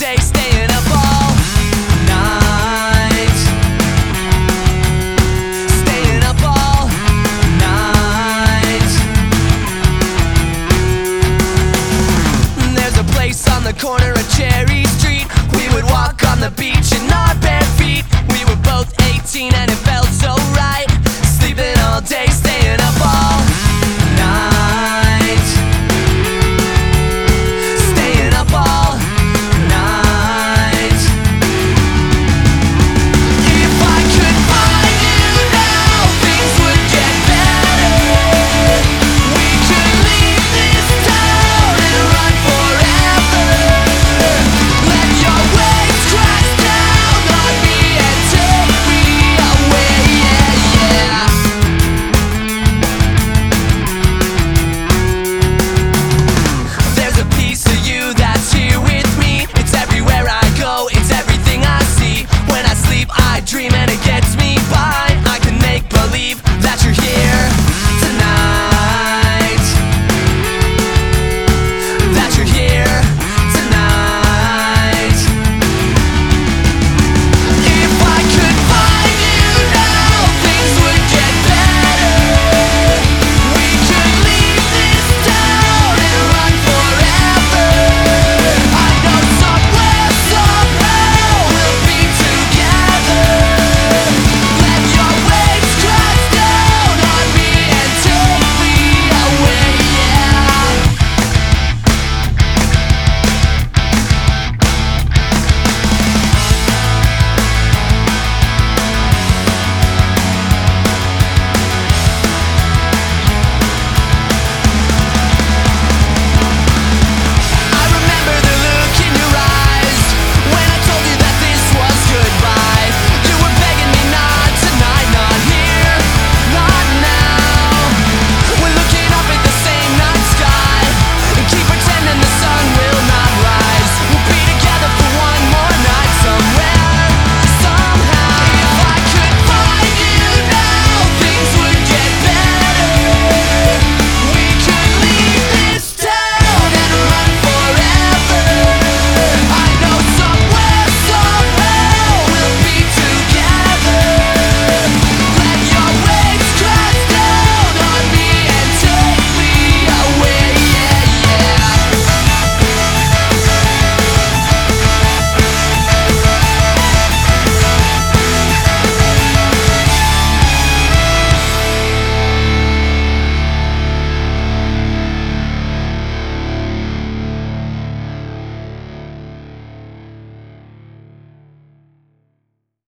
day, staying up all night. Staying up all night. There's a place on the corner of Cherry Street. We would walk on the beach in our bare feet. We were both 18 and it felt so right. Sleeping all day,